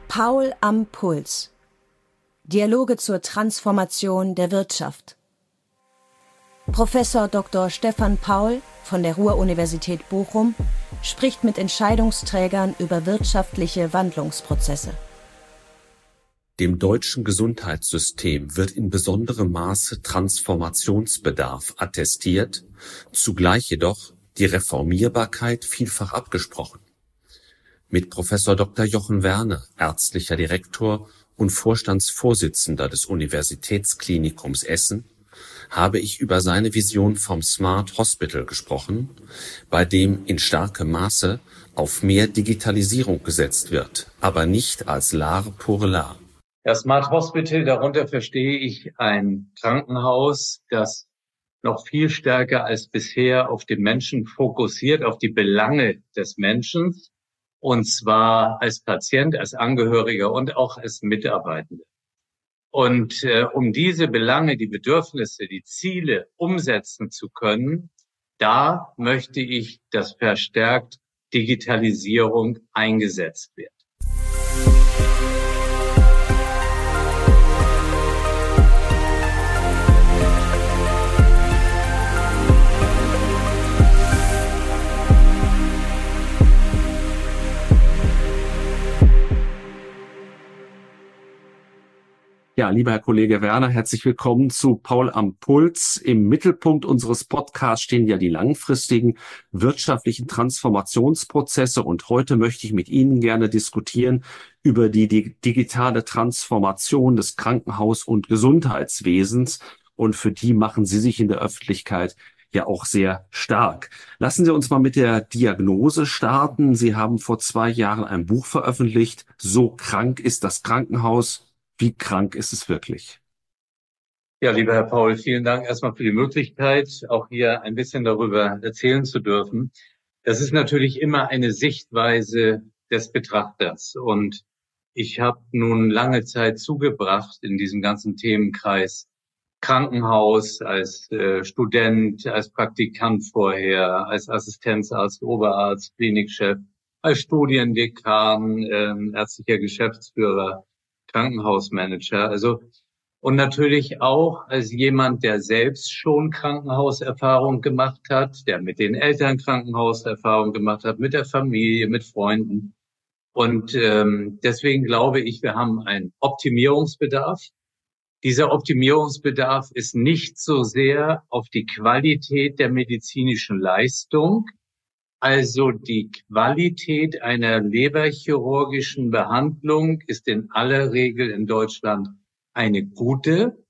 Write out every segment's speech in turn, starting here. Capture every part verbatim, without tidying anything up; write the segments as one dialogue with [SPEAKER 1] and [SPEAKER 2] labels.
[SPEAKER 1] Paul am Puls. Dialoge zur Transformation der Wirtschaft. Professor Doktor Stefan Paul von der Ruhr-Universität Bochum spricht mit Entscheidungsträgern über wirtschaftliche Wandlungsprozesse.
[SPEAKER 2] Dem deutschen Gesundheitssystem wird in besonderem Maße Transformationsbedarf attestiert, zugleich jedoch die Reformierbarkeit vielfach abgesprochen. Mit Professor Doktor Jochen Werner, ärztlicher Direktor und Vorstandsvorsitzender des Universitätsklinikums Essen, habe ich über seine Vision vom Smart Hospital gesprochen, bei dem in starkem Maße auf mehr Digitalisierung gesetzt wird, aber nicht als L'art pour l'art.
[SPEAKER 3] Ja, Smart Hospital, darunter verstehe ich ein Krankenhaus, das noch viel stärker als bisher auf den Menschen fokussiert, auf die Belange des Menschen, und zwar als Patient, als Angehöriger und auch als Mitarbeitende. Und äh, um diese Belange, die Bedürfnisse, die Ziele umsetzen zu können, da möchte ich, dass verstärkt Digitalisierung eingesetzt wird.
[SPEAKER 2] Ja, lieber Herr Kollege Werner, herzlich willkommen zu Paul am Puls. Im Mittelpunkt unseres Podcasts stehen ja die langfristigen wirtschaftlichen Transformationsprozesse, und heute möchte ich mit Ihnen gerne diskutieren über die digitale Transformation des Krankenhaus- und Gesundheitswesens, und für die machen Sie sich in der Öffentlichkeit ja auch sehr stark. Lassen Sie uns mal mit der Diagnose starten. Sie haben vor zwei Jahren ein Buch veröffentlicht, So krank ist das Krankenhaus. Wie krank ist es wirklich?
[SPEAKER 3] Ja, lieber Herr Paul, vielen Dank erstmal für die Möglichkeit, auch hier ein bisschen darüber erzählen zu dürfen. Das ist natürlich immer eine Sichtweise des Betrachters. Und ich habe nun lange Zeit zugebracht in diesem ganzen Themenkreis Krankenhaus, als äh, Student, als Praktikant vorher, als Assistenzarzt, Oberarzt, Klinikchef, als Studiendekan, äh, ärztlicher Geschäftsführer, Krankenhausmanager, also und natürlich auch als jemand, der selbst schon Krankenhauserfahrung gemacht hat, der mit den Eltern Krankenhauserfahrung gemacht hat, mit der Familie, mit Freunden. Und ähm, deswegen glaube ich, wir haben einen Optimierungsbedarf. Dieser Optimierungsbedarf ist nicht so sehr auf die Qualität der medizinischen Leistung, also die Qualität einer leberchirurgischen Behandlung ist in aller Regel in Deutschland eine gute,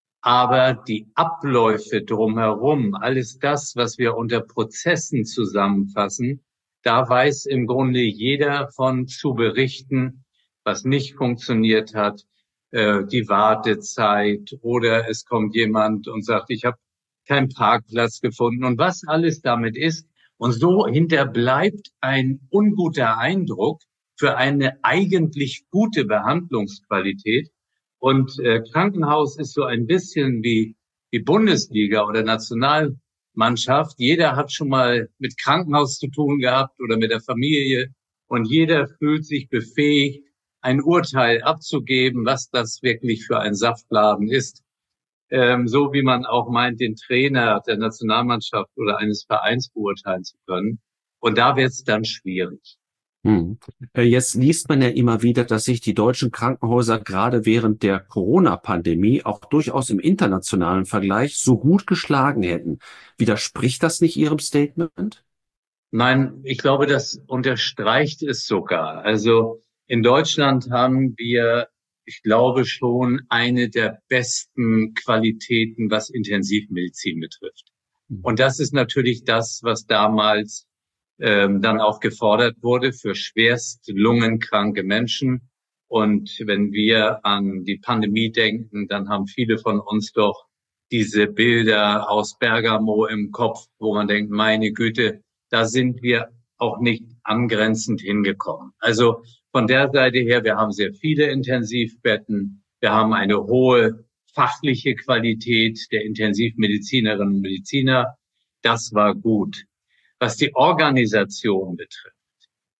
[SPEAKER 3] aber die Abläufe drumherum, alles das, was wir unter Prozessen zusammenfassen, da weiß im Grunde jeder von zu berichten, was nicht funktioniert hat, äh, die Wartezeit, oder es kommt jemand und sagt, ich habe keinen Parkplatz gefunden, und was alles damit ist. Und so hinterbleibt ein unguter Eindruck für eine eigentlich gute Behandlungsqualität. Und äh, Krankenhaus ist so ein bisschen wie die Bundesliga oder Nationalmannschaft. Jeder hat schon mal mit Krankenhaus zu tun gehabt oder mit der Familie. Und jeder fühlt sich befähigt, ein Urteil abzugeben, was das wirklich für ein Saftladen ist. Ähm, so wie man auch meint, den Trainer der Nationalmannschaft oder eines Vereins beurteilen zu können. Und da wird es dann schwierig.
[SPEAKER 2] Hm. Jetzt liest man ja immer wieder, dass sich die deutschen Krankenhäuser gerade während der Corona-Pandemie auch durchaus im internationalen Vergleich so gut geschlagen hätten. Widerspricht das nicht Ihrem Statement?
[SPEAKER 3] Nein, ich glaube, das unterstreicht es sogar. Also in Deutschland haben wir, ich glaube, schon eine der besten Qualitäten, was Intensivmedizin betrifft. Und das ist natürlich das, was damals ähm, dann auch gefordert wurde für schwerst lungenkranke Menschen. Und wenn wir an die Pandemie denken, dann haben viele von uns doch diese Bilder aus Bergamo im Kopf, wo man denkt, meine Güte, da sind wir auch nicht angrenzend hingekommen. Also von der Seite her, wir haben sehr viele Intensivbetten, wir haben eine hohe fachliche Qualität der Intensivmedizinerinnen und Mediziner. Das war gut. Was die Organisation betrifft,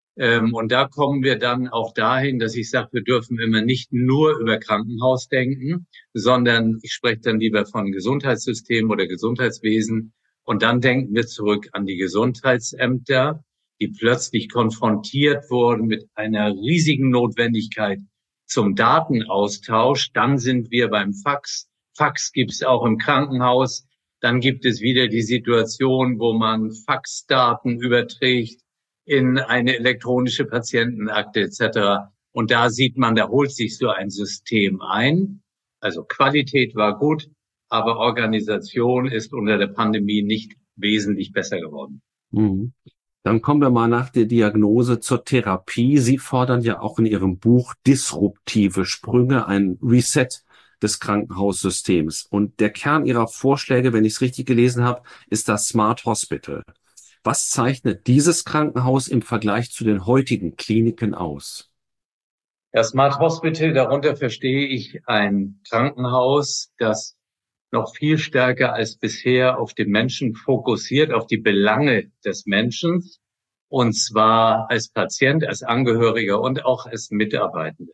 [SPEAKER 3] Ähm, und da kommen wir dann auch dahin, dass ich sage, wir dürfen immer nicht nur über Krankenhaus denken, sondern ich spreche dann lieber von Gesundheitssystem oder Gesundheitswesen. Und dann denken wir zurück an die Gesundheitsämter, die plötzlich konfrontiert wurden mit einer riesigen Notwendigkeit zum Datenaustausch. Dann sind wir beim Fax. Fax gibt es auch im Krankenhaus. Dann gibt es wieder die Situation, wo man Faxdaten überträgt in eine elektronische Patientenakte et cetera. Und da sieht man, da holt sich so ein System ein. Also Qualität war gut, aber Organisation ist unter der Pandemie nicht wesentlich besser geworden.
[SPEAKER 2] Mhm. Dann kommen wir mal nach der Diagnose zur Therapie. Sie fordern ja auch in Ihrem Buch disruptive Sprünge, ein Reset des Krankenhaussystems. Und der Kern Ihrer Vorschläge, wenn ich es richtig gelesen habe, ist das Smart Hospital. Was zeichnet dieses Krankenhaus im Vergleich zu den heutigen Kliniken aus?
[SPEAKER 3] Ja, Smart Hospital, darunter verstehe ich ein Krankenhaus, das noch viel stärker als bisher auf den Menschen fokussiert, auf die Belange des Menschen, und zwar als Patient, als Angehöriger und auch als Mitarbeitende.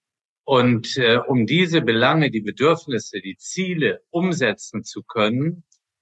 [SPEAKER 3] Und äh, um diese Belange, die Bedürfnisse, die Ziele umsetzen zu können,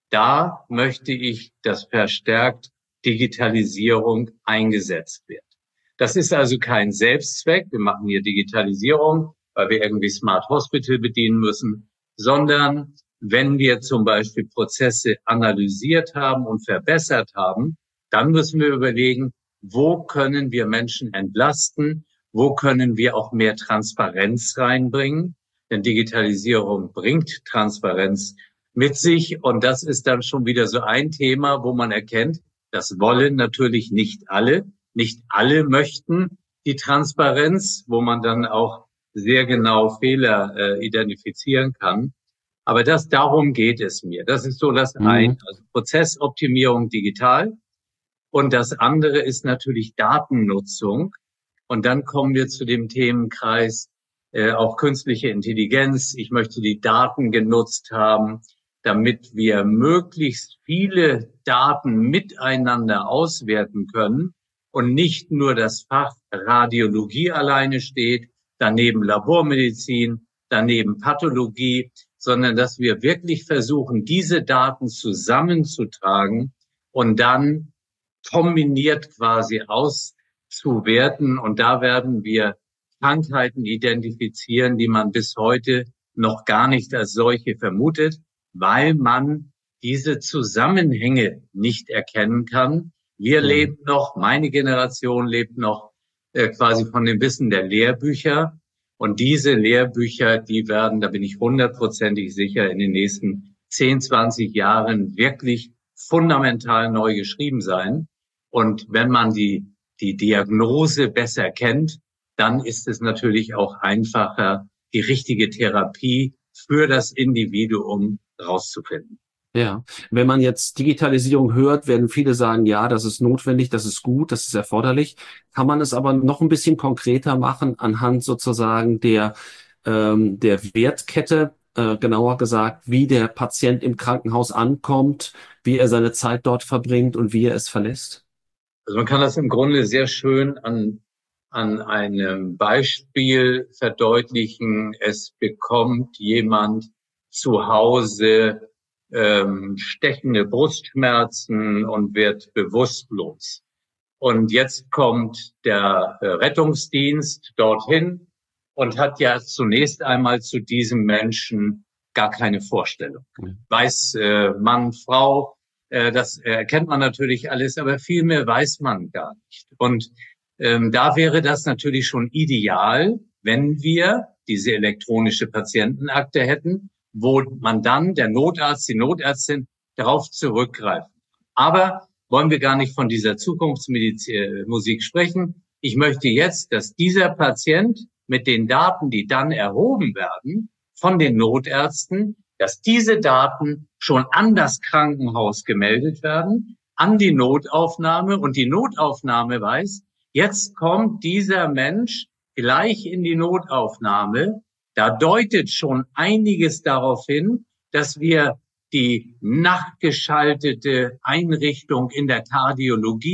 [SPEAKER 3] da möchte ich, dass verstärkt Digitalisierung eingesetzt wird. Das ist also kein Selbstzweck, wir machen hier Digitalisierung, weil wir irgendwie Smart Hospital bedienen müssen, sondern wenn wir zum Beispiel Prozesse analysiert haben und verbessert haben, dann müssen wir überlegen, wo können wir Menschen entlasten, wo können wir auch mehr Transparenz reinbringen, denn Digitalisierung bringt Transparenz mit sich, und das ist dann schon wieder so ein Thema, wo man erkennt, das wollen natürlich nicht alle. Nicht alle möchten die Transparenz, wo man dann auch sehr genau Fehler äh, identifizieren kann. Aber das, darum geht es mir. Das ist so das
[SPEAKER 2] Mhm.
[SPEAKER 3] eine, also Prozessoptimierung digital. Und das andere ist natürlich Datennutzung. Und dann kommen wir zu dem Themenkreis äh, auch künstliche Intelligenz. Ich möchte die Daten genutzt haben, damit wir möglichst viele Daten miteinander auswerten können und nicht nur das Fach Radiologie alleine steht, daneben Labormedizin, daneben Pathologie, sondern dass wir wirklich versuchen, diese Daten zusammenzutragen und dann kombiniert quasi auszuwerten. Und da werden wir Krankheiten identifizieren, die man bis heute noch gar nicht als solche vermutet, weil man diese Zusammenhänge nicht erkennen kann. Wir
[SPEAKER 2] Mhm.
[SPEAKER 3] leben noch, meine Generation lebt noch äh, quasi von dem Wissen der Lehrbücher. Und diese Lehrbücher, die werden, da bin ich hundertprozentig sicher, in den nächsten zehn, zwanzig Jahren wirklich fundamental neu geschrieben sein. Und wenn man die, die Diagnose besser kennt, dann ist es natürlich auch einfacher, die richtige Therapie für das Individuum rauszufinden.
[SPEAKER 2] Ja, wenn man jetzt Digitalisierung hört, werden viele sagen, ja, das ist notwendig, das ist gut, das ist erforderlich. Kann man es aber noch ein bisschen konkreter machen anhand sozusagen der, ähm, der Wertkette, äh, genauer gesagt, wie der Patient im Krankenhaus ankommt, wie er seine Zeit dort verbringt und wie er es verlässt?
[SPEAKER 3] Also man kann das im Grunde sehr schön an, an einem Beispiel verdeutlichen. Es bekommt jemand zu Hause ähm, stechende Brustschmerzen und wird bewusstlos. Und jetzt kommt der äh, Rettungsdienst dorthin und hat ja zunächst einmal zu diesem Menschen gar keine Vorstellung.
[SPEAKER 2] Mhm.
[SPEAKER 3] Weiß äh, Mann, Frau, äh, das erkennt man natürlich alles, aber viel mehr weiß man gar nicht. Und ähm, da wäre das natürlich schon ideal, wenn wir diese elektronische Patientenakte hätten, wo man dann, der Notarzt, die Notärztin, darauf zurückgreift. Aber wollen wir gar nicht von dieser Zukunftsmusik sprechen. Ich möchte jetzt, dass dieser Patient mit den Daten, die dann erhoben werden von den Notärzten, dass diese Daten schon an das Krankenhaus gemeldet werden, an die Notaufnahme, und die Notaufnahme weiß, jetzt kommt dieser Mensch gleich in die Notaufnahme. Da deutet schon einiges darauf hin, dass wir die nachgeschaltete Einrichtung in der Kardiologie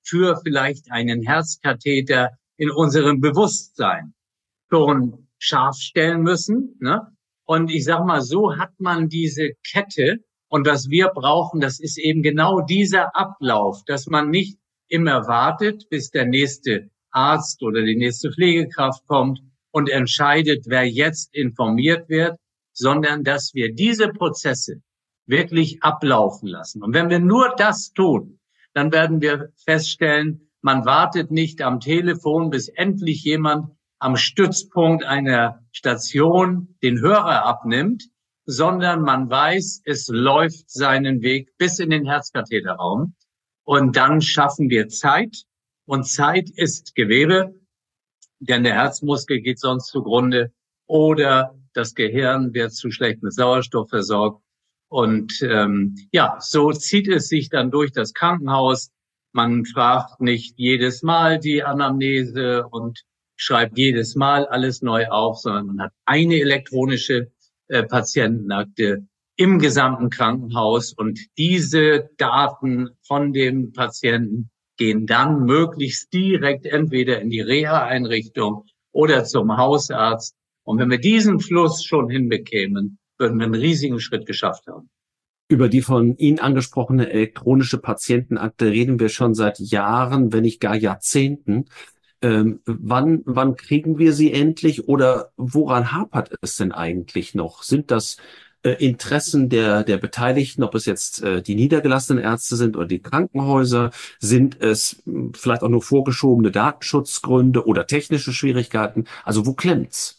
[SPEAKER 3] für vielleicht einen Herzkatheter in unserem Bewusstsein schon scharf stellen müssen, ne? Und ich sag mal, so hat man diese Kette. Und was wir brauchen, das ist eben genau dieser Ablauf, dass man nicht immer wartet, bis der nächste Arzt oder die nächste Pflegekraft kommt und entscheidet, wer jetzt informiert wird, sondern dass wir diese Prozesse wirklich ablaufen lassen. Und wenn wir nur das tun, dann werden wir feststellen, man wartet nicht am Telefon, bis endlich jemand am Stützpunkt einer Station den Hörer abnimmt, sondern man weiß, es läuft seinen Weg bis in den Herzkatheterraum. Und dann schaffen wir Zeit. Und Zeit ist Gewebe, denn der Herzmuskel geht sonst zugrunde oder das Gehirn wird zu schlecht mit Sauerstoff versorgt. Und ähm, ja, so zieht es sich dann durch das Krankenhaus. Man fragt nicht jedes Mal die Anamnese und schreibt jedes Mal alles neu auf, sondern man hat eine elektronische äh, Patientenakte im gesamten Krankenhaus. Und diese Daten von dem Patienten gehen dann möglichst direkt entweder in die Reha-Einrichtung oder zum Hausarzt. Und wenn wir diesen Fluss schon hinbekämen, würden wir einen riesigen Schritt geschafft haben.
[SPEAKER 2] Über die von Ihnen angesprochene elektronische Patientenakte reden wir schon seit Jahren, wenn nicht gar Jahrzehnten. Ähm, wann, wann kriegen wir sie endlich oder woran hapert es denn eigentlich noch? Sind das äh, Interessen der, der Beteiligten, ob es jetzt äh, die niedergelassenen Ärzte sind oder die Krankenhäuser? Sind es mh, vielleicht auch nur vorgeschobene Datenschutzgründe oder technische Schwierigkeiten? Also wo klemmt's?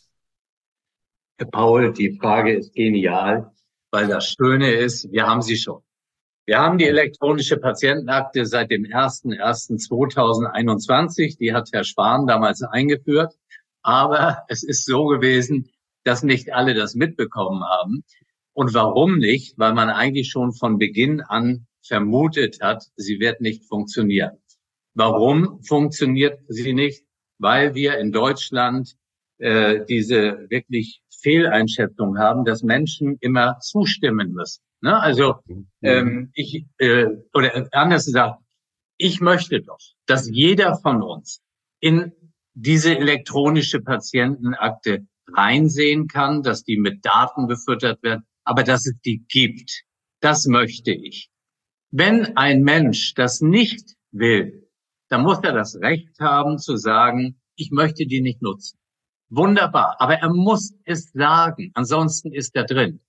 [SPEAKER 3] Herr Paul, die Frage ist genial, weil das Schöne ist, wir haben sie schon. Wir haben die elektronische Patientenakte seit dem ersten ersten zweitausendeinundzwanzig. Die hat Herr Spahn damals eingeführt. Aber es ist so gewesen, dass nicht alle das mitbekommen haben. Und warum nicht? Weil man eigentlich schon von Beginn an vermutet hat, sie wird nicht funktionieren. Warum funktioniert sie nicht? Weil wir in Deutschland äh, diese wirklich Fehleinschätzung haben, dass Menschen immer zustimmen müssen. Ne? Also ähm, ich äh, oder anders gesagt, ich möchte doch, dass jeder von uns in diese elektronische Patientenakte reinsehen kann, dass die mit Daten befüttert wird, aber dass es die gibt. Das möchte ich. Wenn ein Mensch das nicht will, dann muss er das Recht haben zu sagen, ich möchte die nicht nutzen. Wunderbar, aber er muss es sagen, ansonsten ist er drin.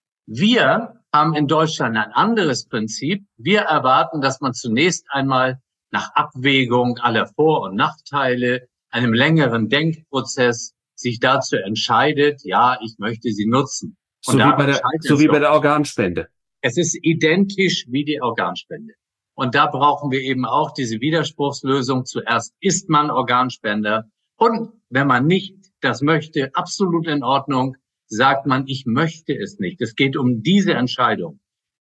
[SPEAKER 3] Wir haben in Deutschland ein anderes Prinzip. Wir erwarten, dass man zunächst einmal nach Abwägung aller Vor- und Nachteile, einem längeren Denkprozess, sich dazu entscheidet, ja, ich möchte sie nutzen.
[SPEAKER 2] Und so, wie bei, der, so wie bei der Organspende.
[SPEAKER 3] Es ist identisch wie die Organspende. Und da brauchen wir eben auch diese Widerspruchslösung. Zuerst ist man Organspender und wenn man nicht das möchte, absolut in Ordnung, sagt man, ich möchte es nicht. Es geht um diese Entscheidung.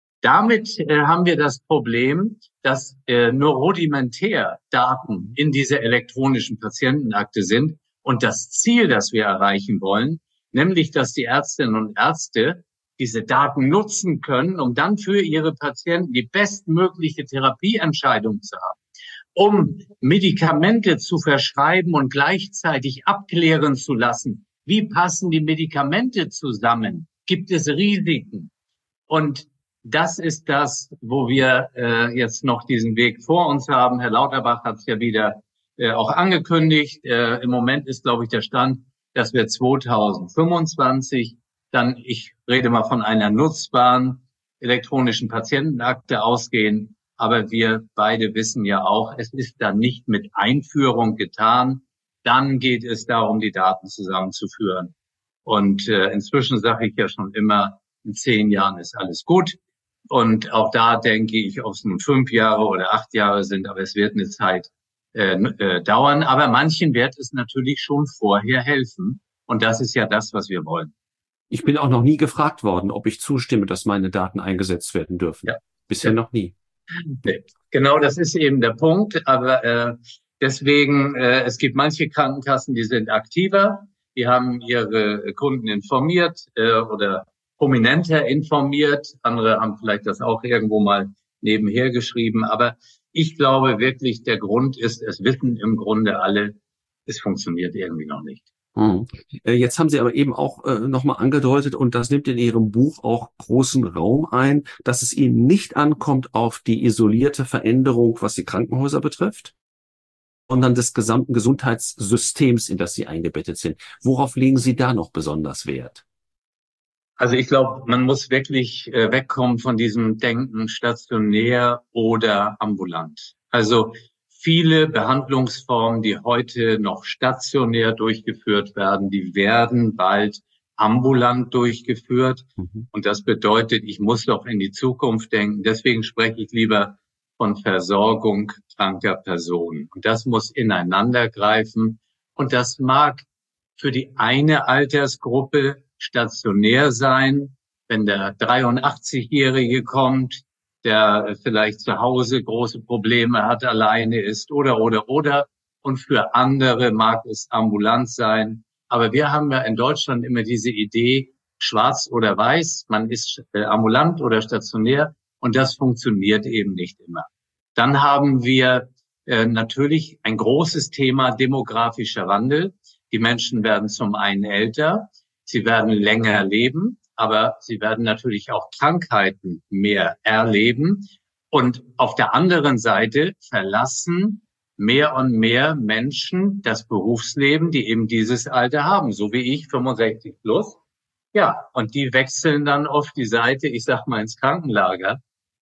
[SPEAKER 3] Damit äh, haben wir das Problem, dass äh, nur rudimentär Daten in dieser elektronischen Patientenakte sind. Und das Ziel, das wir erreichen wollen, nämlich, dass die Ärztinnen und Ärzte diese Daten nutzen können, um dann für ihre Patienten die bestmögliche Therapieentscheidung zu haben, um Medikamente zu verschreiben und gleichzeitig abklären zu lassen, wie passen die Medikamente zusammen? Gibt es Risiken? Und das ist das, wo wir äh, jetzt noch diesen Weg vor uns haben. Herr Lauterbach hat es ja wieder äh, auch angekündigt. Äh, Im Moment ist, glaube ich, der Stand, dass wir zweitausendfünfundzwanzig dann, ich rede mal von einer nutzbaren elektronischen Patientenakte ausgehen. Aber wir beide wissen ja auch, es ist dann nicht mit Einführung getan. Dann geht es darum, die Daten zusammenzuführen. Und äh, inzwischen sage ich ja schon immer, in zehn Jahren ist alles gut. Und auch da denke ich, ob es nun fünf Jahre oder acht Jahre sind, aber es wird eine Zeit äh, äh, dauern. Aber manchen wird es natürlich schon vorher helfen. Und das ist ja das, was wir wollen.
[SPEAKER 2] Ich bin auch noch nie gefragt worden, ob ich zustimme, dass meine Daten eingesetzt werden dürfen. Ja. Bisher ja. noch nie.
[SPEAKER 3] Genau, das ist eben der Punkt. Aber äh, deswegen, äh, es gibt manche Krankenkassen, die sind aktiver, die haben ihre Kunden informiert äh, oder prominenter informiert. Andere haben vielleicht das auch irgendwo mal nebenher geschrieben. Aber ich glaube wirklich, der Grund ist, es wissen im Grunde alle, es funktioniert irgendwie noch nicht.
[SPEAKER 2] Hm. Jetzt haben Sie aber eben auch äh, nochmal angedeutet, und das nimmt in Ihrem Buch auch großen Raum ein, dass es Ihnen nicht ankommt auf die isolierte Veränderung, was die Krankenhäuser betrifft, sondern des gesamten Gesundheitssystems, in das Sie eingebettet sind. Worauf legen Sie da noch besonders Wert?
[SPEAKER 3] Also ich glaube, man muss wirklich äh, wegkommen von diesem Denken stationär oder ambulant. Also viele Behandlungsformen, die heute noch stationär durchgeführt werden, die werden bald ambulant durchgeführt. Mhm. Und das bedeutet, ich muss doch in die Zukunft denken. Deswegen spreche ich lieber von Versorgung kranker Personen. Und das muss ineinander greifen. Und das mag für die eine Altersgruppe stationär sein, wenn der dreiundachtzigjährige kommt, der vielleicht zu Hause große Probleme hat, alleine ist oder, oder, oder. Und für andere mag es ambulant sein. Aber wir haben ja in Deutschland immer diese Idee, schwarz oder weiß, man ist äh, ambulant oder stationär, und das funktioniert eben nicht immer. Dann haben wir äh, natürlich ein großes Thema demografischer Wandel. Die Menschen werden zum einen älter, sie werden länger leben, aber sie werden natürlich auch Krankheiten mehr erleben. Und auf der anderen Seite verlassen mehr und mehr Menschen das Berufsleben, die eben dieses Alter haben, so wie ich, fünfundsechzig plus. Ja, und die wechseln dann auf die Seite, ich sag mal, ins Krankenlager.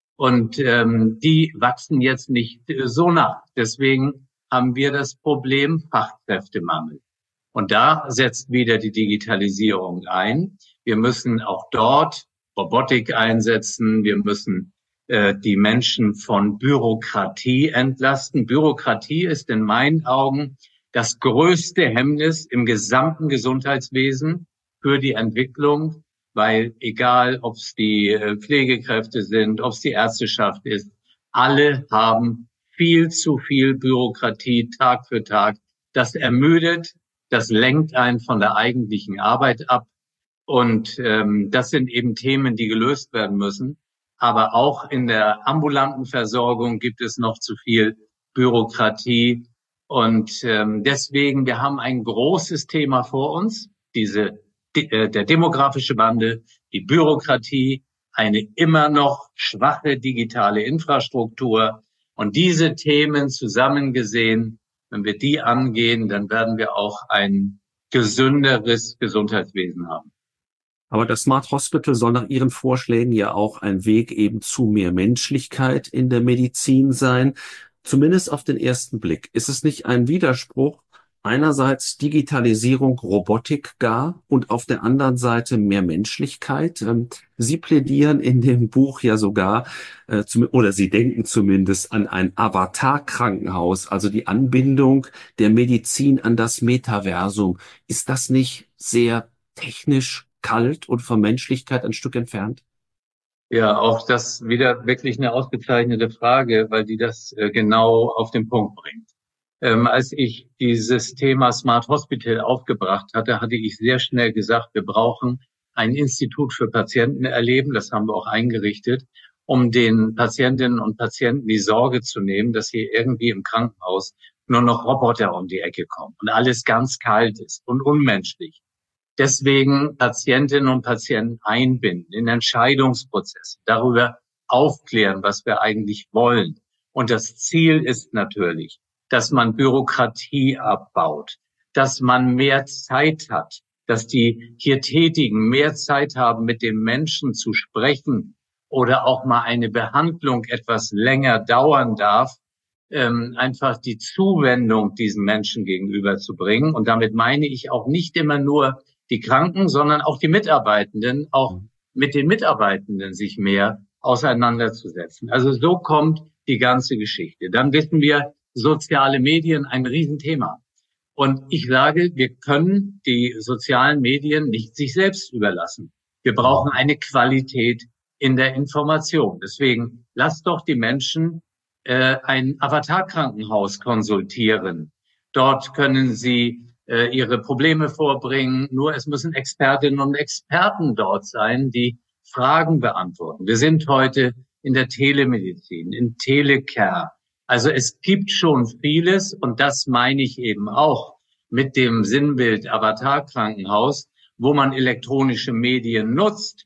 [SPEAKER 3] Und ähm, die wachsen jetzt nicht äh, so nach. Deswegen haben wir das Problem Fachkräftemangel. Und da setzt wieder die Digitalisierung ein. Wir müssen auch dort Robotik einsetzen. Wir müssen äh, die Menschen von Bürokratie entlasten. Bürokratie ist in meinen Augen das größte Hemmnis im gesamten Gesundheitswesen für die Entwicklung, weil egal, ob es die äh, Pflegekräfte sind, ob es die Ärzteschaft ist, alle haben viel zu viel Bürokratie Tag für Tag. Das ermüdet. Das lenkt einen von der eigentlichen Arbeit ab. Und ähm, das sind eben Themen, die gelöst werden müssen. Aber auch in der ambulanten Versorgung gibt es noch zu viel Bürokratie. Und ähm, deswegen, wir haben ein großes Thema vor uns, diese äh, der demografische Wandel, die Bürokratie, eine immer noch schwache digitale Infrastruktur. Und diese Themen zusammengesehen, wenn wir die angehen, dann werden wir auch ein gesünderes Gesundheitswesen haben.
[SPEAKER 2] Aber das Smart Hospital soll nach Ihren Vorschlägen ja auch ein Weg eben zu mehr Menschlichkeit in der Medizin sein. Zumindest auf den ersten Blick. Ist es nicht ein Widerspruch, einerseits Digitalisierung, Robotik gar und auf der anderen Seite mehr Menschlichkeit? Sie plädieren in dem Buch ja sogar, äh, zum, oder Sie denken zumindest an ein Avatar-Krankenhaus, also die Anbindung der Medizin an das Metaversum. Ist das nicht sehr technisch kalt und von Menschlichkeit ein Stück entfernt?
[SPEAKER 3] Ja, auch das wieder wirklich eine ausgezeichnete Frage, weil die das äh, genau auf den Punkt bringt. Ähm, als ich dieses Thema Smart Hospital aufgebracht hatte, hatte ich sehr schnell gesagt, wir brauchen ein Institut für Patientenerleben, das haben wir auch eingerichtet, um den Patientinnen und Patienten die Sorge zu nehmen, dass hier irgendwie im Krankenhaus nur noch Roboter um die Ecke kommen und alles ganz kalt ist und unmenschlich. Deswegen Patientinnen und Patienten einbinden in Entscheidungsprozesse, darüber aufklären, was wir eigentlich wollen. Und das Ziel ist natürlich, dass man Bürokratie abbaut, dass man mehr Zeit hat, dass die hier Tätigen mehr Zeit haben, mit dem Menschen zu sprechen oder auch mal eine Behandlung etwas länger dauern darf, ähm, einfach die Zuwendung diesen Menschen gegenüber zu bringen. Und damit meine ich auch nicht immer nur die Kranken, sondern auch die Mitarbeitenden, auch mit den Mitarbeitenden sich mehr auseinanderzusetzen. Also so kommt die ganze Geschichte. Dann wissen wir, soziale Medien ein Riesenthema. Und ich sage, wir können die sozialen Medien nicht sich selbst überlassen. Wir brauchen eine Qualität in der Information. Deswegen lasst doch die Menschen äh, ein Avatar-Krankenhaus konsultieren. Dort können sie äh, ihre Probleme vorbringen. Nur es müssen Expertinnen und Experten dort sein, die Fragen beantworten. Wir sind heute in der Telemedizin, in Telecare. Also es gibt schon vieles, und das meine ich eben auch mit dem Sinnbild Avatar-Krankenhaus, wo man elektronische Medien nutzt,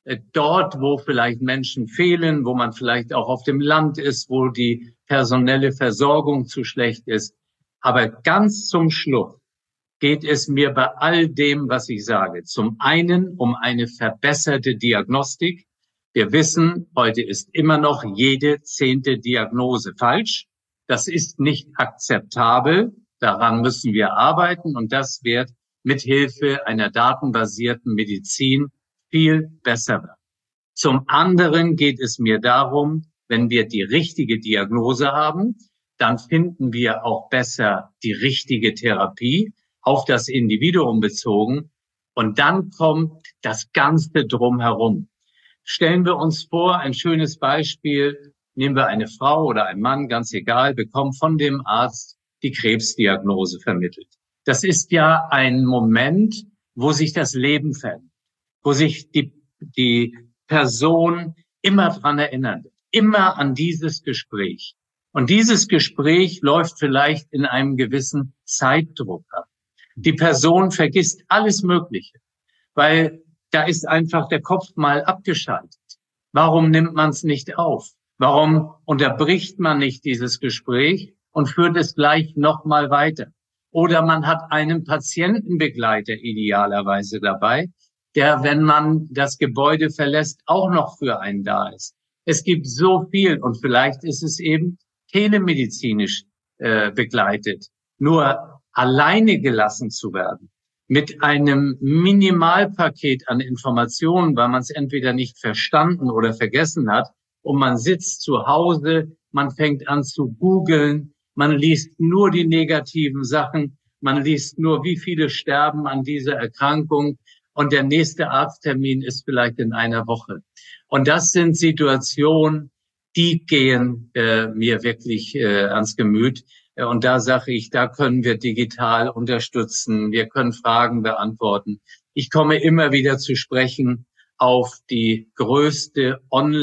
[SPEAKER 3] dort, wo vielleicht Menschen fehlen, wo man vielleicht auch auf dem Land ist, wo die personelle Versorgung zu schlecht ist. Aber ganz zum Schluss geht es mir bei all dem, was ich sage, zum einen um eine verbesserte Diagnostik. Wir wissen, heute ist immer noch jede zehnte Diagnose falsch. Das ist nicht akzeptabel. Daran müssen wir arbeiten, und das wird mit Hilfe einer datenbasierten Medizin viel besser werden. Zum anderen geht es mir darum, wenn wir die richtige Diagnose haben, dann finden wir auch besser die richtige Therapie, auf das Individuum bezogen. Und dann kommt das Ganze drumherum. Stellen wir uns vor, ein schönes Beispiel, nehmen wir eine Frau oder einen Mann, ganz egal, bekommt von dem Arzt die Krebsdiagnose vermittelt. Das ist ja ein Moment, wo sich das Leben verändert, wo sich die, die Person immer dran erinnert, immer an dieses Gespräch. Und dieses Gespräch läuft vielleicht in einem gewissen Zeitdruck ab. Die Person vergisst alles Mögliche, weil da ist einfach der Kopf mal abgeschaltet. Warum nimmt man es nicht auf? Warum unterbricht man nicht dieses Gespräch und führt es gleich nochmal weiter? Oder man hat einen Patientenbegleiter idealerweise dabei, der, wenn man das Gebäude verlässt, auch noch für einen da ist. Es gibt so viel, und vielleicht ist es eben telemedizinisch äh, begleitet. Nur alleine gelassen zu werden mit einem Minimalpaket an Informationen, weil man es entweder nicht verstanden oder vergessen hat, und man sitzt zu Hause, man fängt an zu googeln, man liest nur die negativen Sachen, man liest nur, wie viele sterben an dieser Erkrankung, und der nächste Arzttermin ist vielleicht in einer Woche. Und das sind Situationen, die gehen äh, mir wirklich äh, ans Gemüt. Und da sage ich, da können wir digital unterstützen, wir können Fragen beantworten. Ich komme immer wieder zu sprechen auf die größte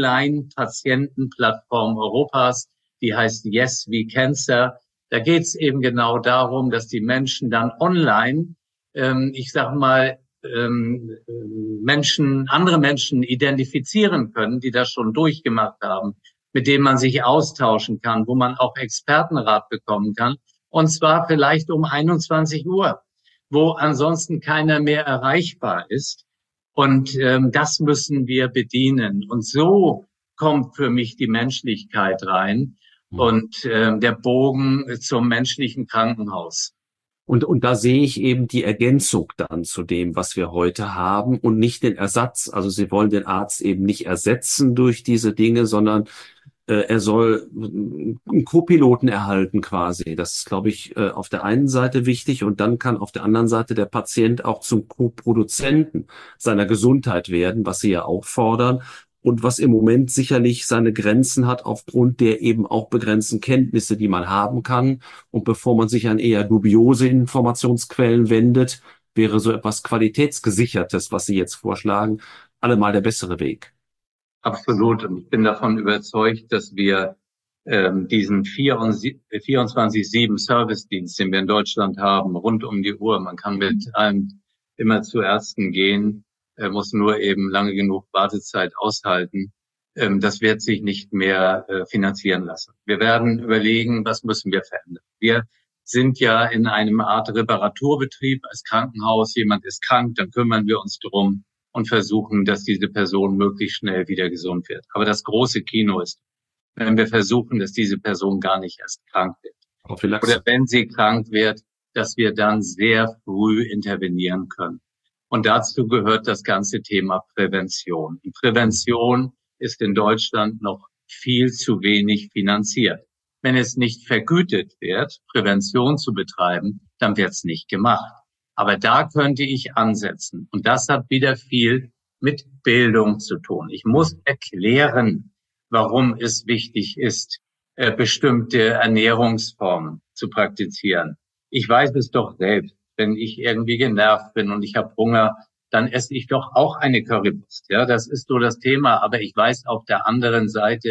[SPEAKER 3] Online-Patientenplattform Europas, die heißt Yes We Cancer. Da geht es eben genau darum, dass die Menschen dann online, ähm, ich sag mal, ähm, Menschen, andere Menschen identifizieren können, die das schon durchgemacht haben, mit denen man sich austauschen kann, wo man auch Expertenrat bekommen kann. Und zwar vielleicht um einundzwanzig Uhr, wo ansonsten keiner mehr erreichbar ist. Und ähm, das müssen wir bedienen. Und so kommt für mich die Menschlichkeit rein und ähm, der Bogen zum menschlichen Krankenhaus.
[SPEAKER 2] Und, und da sehe ich eben die Ergänzung dann zu dem, was wir heute haben, und nicht den Ersatz. Also Sie wollen den Arzt eben nicht ersetzen durch diese Dinge, sondern äh, er soll einen Co-Piloten erhalten quasi. Das ist, glaube ich, äh, auf der einen Seite wichtig, und dann kann auf der anderen Seite der Patient auch zum Co-Produzenten seiner Gesundheit werden, was Sie ja auch fordern. Und was im Moment sicherlich seine Grenzen hat aufgrund der eben auch begrenzten Kenntnisse, die man haben kann. Und bevor man sich an eher dubiose Informationsquellen wendet, wäre so etwas Qualitätsgesichertes, was Sie jetzt vorschlagen, allemal der bessere Weg.
[SPEAKER 3] Absolut. Und ich bin davon überzeugt, dass wir ähm, diesen vierundzwanzig sieben Servicedienst, den wir in Deutschland haben, rund um die Uhr, man kann mit einem immer zu Ärzten gehen, er muss nur eben lange genug Wartezeit aushalten. Ähm, das wird sich nicht mehr äh, finanzieren lassen. Wir werden überlegen, was müssen wir verändern. Wir sind ja in einem Art Reparaturbetrieb als Krankenhaus. Jemand ist krank, dann kümmern wir uns drum und versuchen, dass diese Person möglichst schnell wieder gesund wird. Aber das große Kino ist, wenn wir versuchen, dass diese Person gar nicht erst krank wird. Oder wenn sie krank wird, dass wir dann sehr früh intervenieren können. Und dazu gehört das ganze Thema Prävention. Und Prävention ist in Deutschland noch viel zu wenig finanziert. Wenn es nicht vergütet wird, Prävention zu betreiben, dann wird es nicht gemacht. Aber da könnte ich ansetzen. Und das hat wieder viel mit Bildung zu tun. Ich muss erklären, warum es wichtig ist, äh, bestimmte Ernährungsformen zu praktizieren. Ich weiß es doch selbst. Wenn ich irgendwie genervt bin und ich habe Hunger, dann esse ich doch auch eine Currywurst. Ja, das ist so das Thema. Aber ich weiß auf der anderen Seite,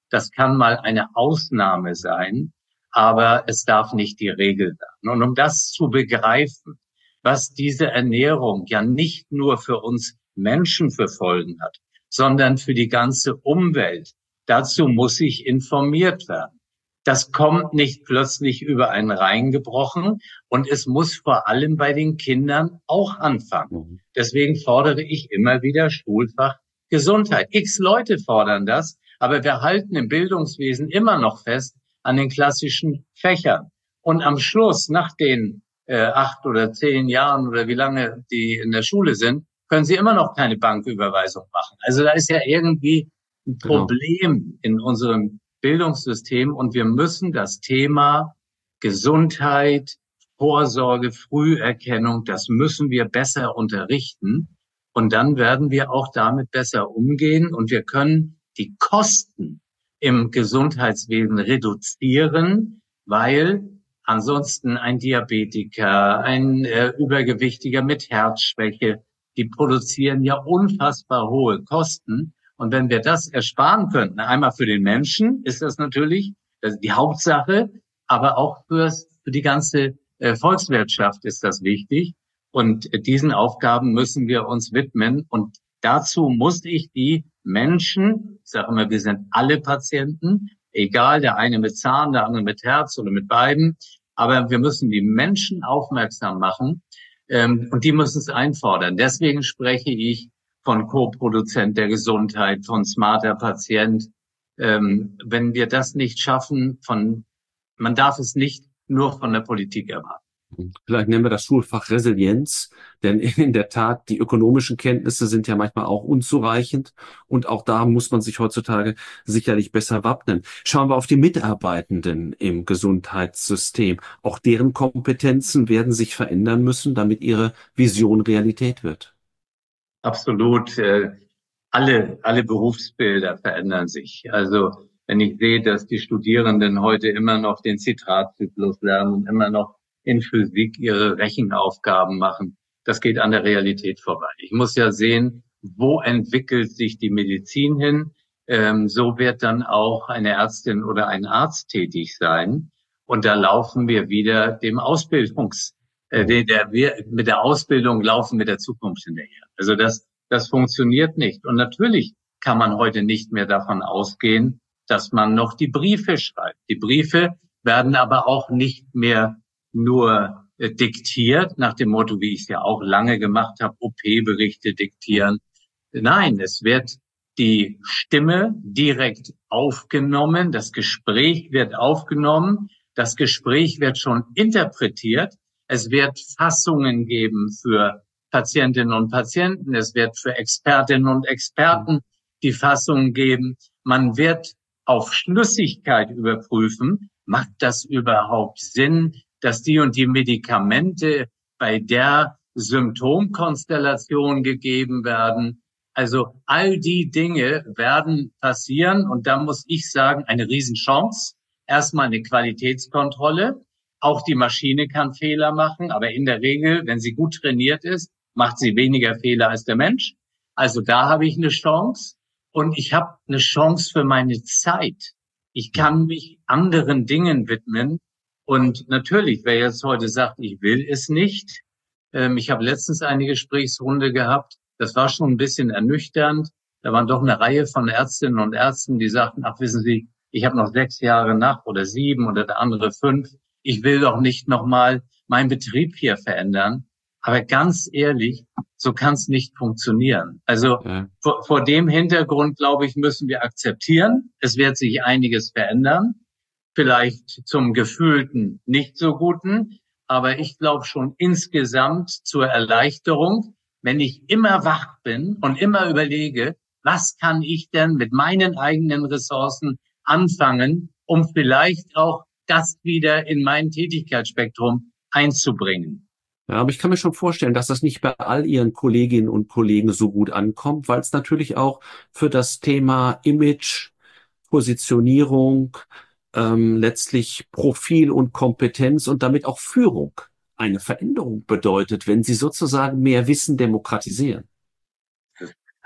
[SPEAKER 3] Das kann mal eine Ausnahme sein, aber es darf nicht die Regel werden. Und um das zu begreifen, was diese Ernährung ja nicht nur für uns Menschen für Folgen hat, sondern für die ganze Umwelt, dazu muss ich informiert werden. Das kommt nicht plötzlich über einen reingebrochen und es muss vor allem bei den Kindern auch anfangen. Deswegen fordere ich immer wieder Schulfach Gesundheit. X Leute fordern das, aber wir halten im Bildungswesen immer noch fest an den klassischen Fächern. Und am Schluss, nach den äh, acht oder zehn Jahren oder wie lange die in der Schule sind, können sie immer noch keine Banküberweisung machen. Also da ist ja irgendwie ein Problem genau. in unserem Bildungssystem und wir müssen das Thema Gesundheit, Vorsorge, Früherkennung, das müssen wir besser unterrichten und dann werden wir auch damit besser umgehen und wir können die Kosten im Gesundheitswesen reduzieren, weil ansonsten ein Diabetiker, ein äh, Übergewichtiger mit Herzschwäche, die produzieren ja unfassbar hohe Kosten. Und wenn wir das ersparen könnten, einmal für den Menschen ist das natürlich das ist die Hauptsache, aber auch fürs, für die ganze äh, Volkswirtschaft ist das wichtig. Und äh, diesen Aufgaben müssen wir uns widmen. Und dazu muss ich die Menschen, ich sage immer, wir sind alle Patienten, egal, der eine mit Zahn, der andere mit Herz oder mit beiden, aber wir müssen die Menschen aufmerksam machen ähm, und die müssen es einfordern. Deswegen spreche ich von Co-Produzent der Gesundheit, von smarter Patient. Ähm, wenn wir das nicht schaffen, von man darf es nicht nur von der Politik erwarten.
[SPEAKER 2] Vielleicht nennen wir das Schulfach Resilienz, denn in der Tat, die ökonomischen Kenntnisse sind ja manchmal auch unzureichend und auch da muss man sich heutzutage sicherlich besser wappnen. Schauen wir auf die Mitarbeitenden im Gesundheitssystem. Auch deren Kompetenzen werden sich verändern müssen, damit ihre Vision Realität wird.
[SPEAKER 3] Absolut. Alle, alle Berufsbilder verändern sich. Also wenn ich sehe, dass die Studierenden heute immer noch den Zitratzyklus lernen und immer noch in Physik ihre Rechenaufgaben machen, das geht an der Realität vorbei. Ich muss ja sehen, wo entwickelt sich die Medizin hin. Ähm, so wird dann auch eine Ärztin oder ein Arzt tätig sein. Und da laufen wir wieder dem Ausbildungs, äh, der, der, wir, mit der Ausbildung laufen mit der Zukunft hinterher. Also das, das funktioniert nicht. Und natürlich kann man heute nicht mehr davon ausgehen, dass man noch die Briefe schreibt. Die Briefe werden aber auch nicht mehr nur äh, diktiert, nach dem Motto, wie ich es ja auch lange gemacht habe, O P-Berichte diktieren. Nein, es wird die Stimme direkt aufgenommen, das Gespräch wird aufgenommen, das Gespräch wird schon interpretiert, es wird Fassungen geben für Patientinnen und Patienten, es wird für Expertinnen und Experten die Fassungen geben, man wird auf Schlüssigkeit überprüfen, macht das überhaupt Sinn, dass die und die Medikamente bei der Symptomkonstellation gegeben werden. Also all die Dinge werden passieren und da muss ich sagen, eine Riesenchance. Erstmal eine Qualitätskontrolle. Auch die Maschine kann Fehler machen, aber in der Regel, wenn sie gut trainiert ist, macht sie weniger Fehler als der Mensch. Also da habe ich eine Chance und ich habe eine Chance für meine Zeit. Ich kann mich anderen Dingen widmen. Und natürlich, wer jetzt heute sagt, ich will es nicht, ähm, ich habe letztens eine Gesprächsrunde gehabt, das war schon ein bisschen ernüchternd. Da waren doch eine Reihe von Ärztinnen und Ärzten, die sagten, ach wissen Sie, ich habe noch sechs Jahre nach oder sieben oder der andere fünf. Ich will doch nicht nochmal meinen Betrieb hier verändern. Aber ganz ehrlich, so kann es nicht funktionieren. Also ja. vor, vor dem Hintergrund, glaube ich, müssen wir akzeptieren, es wird sich einiges verändern. Vielleicht zum gefühlten nicht so guten, aber ich glaube schon insgesamt zur Erleichterung, wenn ich immer wach bin und immer überlege, was kann ich denn mit meinen eigenen Ressourcen anfangen, um vielleicht auch das wieder in mein Tätigkeitsspektrum einzubringen.
[SPEAKER 2] Ja, aber ich kann mir schon vorstellen, dass das nicht bei all Ihren Kolleginnen und Kollegen so gut ankommt, weil es natürlich auch für das Thema Image, Positionierung, ähm, letztlich Profil und Kompetenz und damit auch Führung eine Veränderung bedeutet, wenn Sie sozusagen mehr Wissen demokratisieren.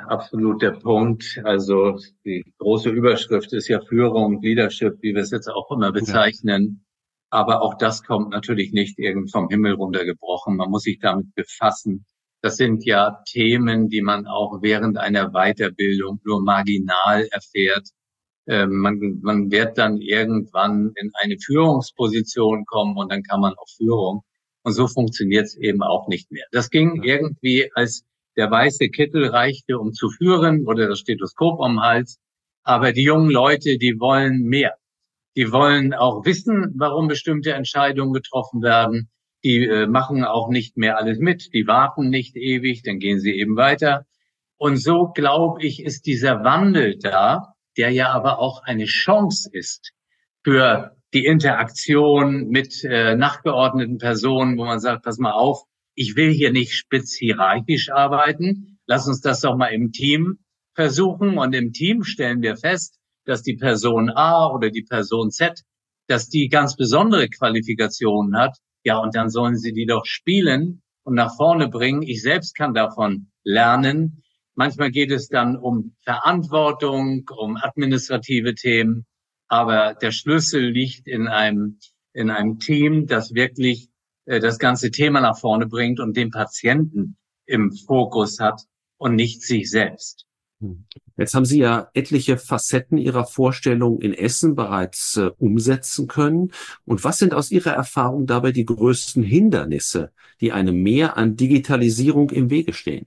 [SPEAKER 3] absolut der Punkt. Also die große Überschrift ist ja Führung, Leadership, wie wir es jetzt auch immer bezeichnen. Aber auch das kommt natürlich nicht irgend vom Himmel runtergebrochen. Man muss sich damit befassen. Das sind ja Themen, die man auch während einer Weiterbildung nur marginal erfährt. Ähm, man, man wird dann irgendwann in eine Führungsposition kommen und dann kann man auf Führung. Und so funktioniert es eben auch nicht mehr. Das ging irgendwie, als der weiße Kittel reichte, um zu führen, oder das Stethoskop am Hals. Aber die jungen Leute, die wollen mehr. Die wollen auch wissen, warum bestimmte Entscheidungen getroffen werden. Die äh, machen auch nicht mehr alles mit. Die warten nicht ewig, dann gehen sie eben weiter. Und so, glaube ich, ist dieser Wandel da, der ja aber auch eine Chance ist für die Interaktion mit äh, nachgeordneten Personen, wo man sagt, pass mal auf, ich will hier nicht spitz hierarchisch arbeiten. Lass uns das doch mal im Team versuchen. Und im Team stellen wir fest, dass die Person A oder die Person Z, dass die ganz besondere Qualifikationen hat. Ja, und dann sollen sie die doch spielen und nach vorne bringen. Ich selbst kann davon lernen. Manchmal geht es dann um Verantwortung, um administrative Themen. Aber der Schlüssel liegt in einem, in einem Team, das wirklich äh, das ganze Thema nach vorne bringt und den Patienten im Fokus hat und nicht sich selbst.
[SPEAKER 2] Jetzt haben Sie ja etliche Facetten Ihrer Vorstellung in Essen bereits äh, umsetzen können. Und was sind aus Ihrer Erfahrung dabei die größten Hindernisse, die einem Mehr an Digitalisierung im Wege stehen?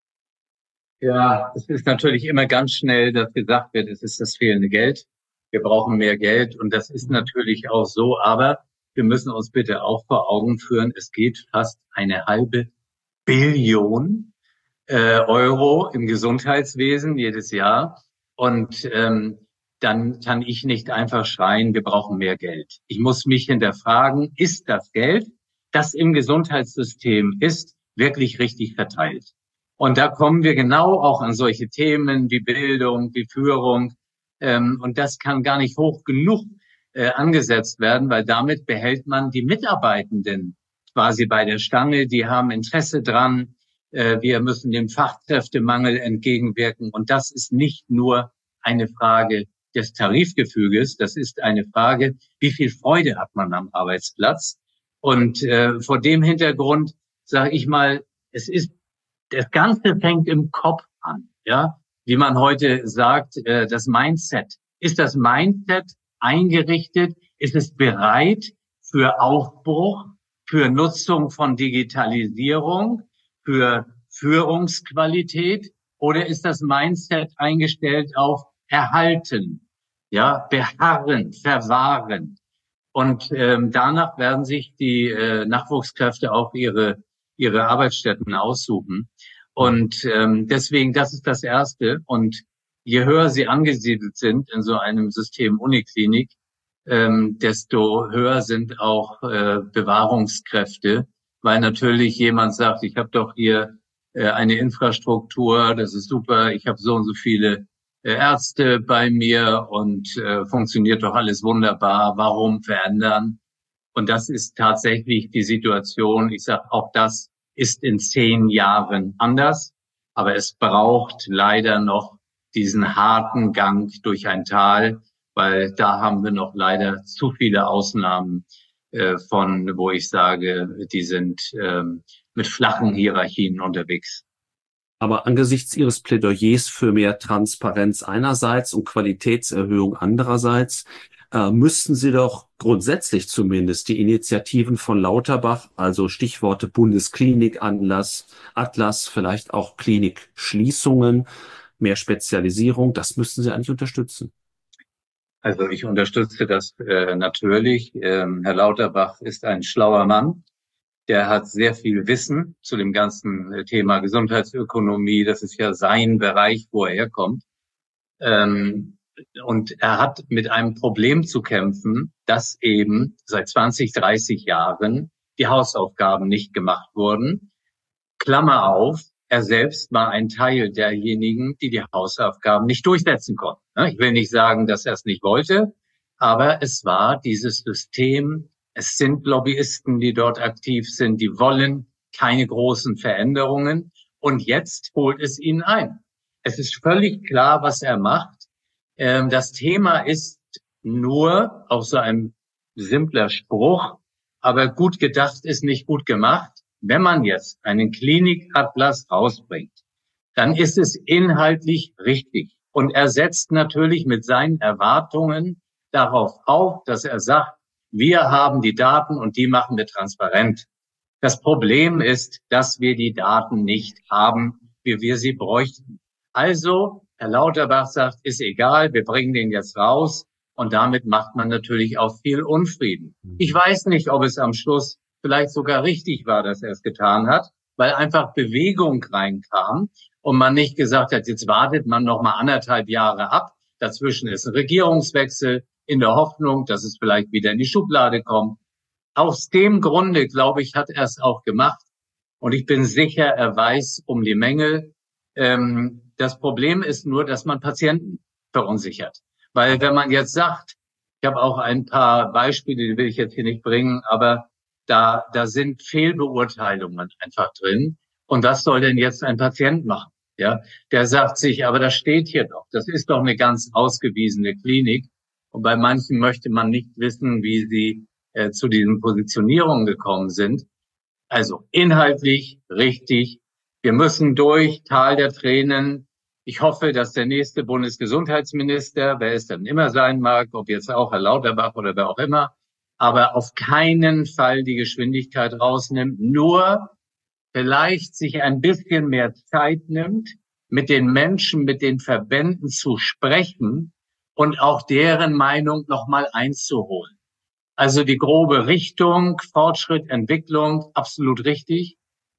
[SPEAKER 3] Ja, es ist natürlich immer ganz schnell, dass gesagt wird, es ist das fehlende Geld. Wir brauchen mehr Geld. Und das ist natürlich auch so. Aber wir müssen uns bitte auch vor Augen führen, es geht fast eine halbe Billion äh, Euro im Gesundheitswesen jedes Jahr. Und ähm, dann kann ich nicht einfach schreien, wir brauchen mehr Geld. Ich muss mich hinterfragen, ist das Geld, das im Gesundheitssystem ist, wirklich richtig verteilt? Und da kommen wir genau auch an solche Themen wie Bildung, wie Führung. Ähm, und das kann gar nicht hoch genug äh, angesetzt werden, weil damit behält man die Mitarbeitenden quasi bei der Stange. Die haben Interesse dran. Äh, wir müssen dem Fachkräftemangel entgegenwirken. Und das ist nicht nur eine Frage des Tarifgefüges. Das ist eine Frage, wie viel Freude hat man am Arbeitsplatz? Und äh, vor dem Hintergrund sage ich mal, es ist das Ganze fängt im Kopf an, ja, wie man heute sagt, äh, das Mindset. Ist das Mindset eingerichtet? Ist es bereit für Aufbruch, für Nutzung von Digitalisierung, für Führungsqualität? Oder ist das Mindset eingestellt auf Erhalten, ja, beharren, verwahren? Und ähm, danach werden sich die äh, Nachwuchskräfte auch ihre ihre Arbeitsstätten aussuchen. Und ähm, deswegen, das ist das Erste. Und je höher sie angesiedelt sind in so einem System Uniklinik, ähm, desto höher sind auch äh, Bewahrungskräfte, weil natürlich jemand sagt, ich habe doch hier äh, eine Infrastruktur, das ist super, ich habe so und so viele äh, Ärzte bei mir und äh, funktioniert doch alles wunderbar, warum verändern? Und das ist tatsächlich die Situation. Ich sage, auch das ist in zehn Jahren anders. Aber es braucht leider noch diesen harten Gang durch ein Tal, weil da haben wir noch leider zu viele Ausnahmen äh, von, wo ich sage, die sind ähm, mit flachen Hierarchien unterwegs.
[SPEAKER 2] Aber angesichts Ihres Plädoyers für mehr Transparenz einerseits und Qualitätserhöhung andererseits, äh, müssten Sie doch grundsätzlich zumindest die Initiativen von Lauterbach, also Stichworte Bundesklinik-Atlas, Atlas, vielleicht auch Klinikschließungen, mehr Spezialisierung, das müssten Sie eigentlich unterstützen.
[SPEAKER 3] Also ich unterstütze das äh, natürlich. Ähm, Herr Lauterbach ist ein schlauer Mann. Der hat sehr viel Wissen zu dem ganzen Thema Gesundheitsökonomie. Das ist ja sein Bereich, wo er herkommt. Ähm, und er hat mit einem Problem zu kämpfen, dass eben seit zwanzig, dreißig Jahren die Hausaufgaben nicht gemacht wurden. Klammer auf, er selbst war ein Teil derjenigen, die die Hausaufgaben nicht durchsetzen konnten. Ich will nicht sagen, dass er es nicht wollte, aber es war dieses System. Es sind Lobbyisten, die dort aktiv sind, die wollen keine großen Veränderungen. Und jetzt holt es ihn ein. Es ist völlig klar, was er macht. Ähm, das Thema ist nur, auch so ein simpler Spruch, aber gut gedacht ist nicht gut gemacht. Wenn man jetzt einen Klinikatlas rausbringt, dann ist es inhaltlich richtig. Und er setzt natürlich mit seinen Erwartungen darauf auf, dass er sagt, wir haben die Daten und die machen wir transparent. Das Problem ist, dass wir die Daten nicht haben, wie wir sie bräuchten. Also, Herr Lauterbach sagt, ist egal, wir bringen den jetzt raus. Und damit macht man natürlich auch viel Unfrieden. Ich weiß nicht, ob es am Schluss vielleicht sogar richtig war, dass er es getan hat, weil einfach Bewegung reinkam und man nicht gesagt hat, jetzt wartet man noch mal anderthalb Jahre ab. Dazwischen ist ein Regierungswechsel in der Hoffnung, dass es vielleicht wieder in die Schublade kommt. Aus dem Grunde, glaube ich, hat er es auch gemacht. Und ich bin sicher, er weiß um die Mängel. Ähm, das Problem ist nur, dass man Patienten verunsichert. Weil wenn man jetzt sagt, ich habe auch ein paar Beispiele, die will ich jetzt hier nicht bringen, aber da, da sind Fehlbeurteilungen einfach drin. Und was soll denn jetzt ein Patient machen? Ja, der sagt sich, aber das steht hier doch. Das ist doch eine ganz ausgewiesene Klinik. Und bei manchen möchte man nicht wissen, wie sie äh, zu diesen Positionierungen gekommen sind. Also inhaltlich richtig. Wir müssen durch, Tal der Tränen. Ich hoffe, dass der nächste Bundesgesundheitsminister, wer es dann immer sein mag, ob jetzt auch Herr Lauterbach oder wer auch immer, aber auf keinen Fall die Geschwindigkeit rausnimmt, nur vielleicht sich ein bisschen mehr Zeit nimmt, mit den Menschen, mit den Verbänden zu sprechen und auch deren Meinung nochmal einzuholen. Also die grobe Richtung, Fortschritt, Entwicklung, absolut richtig.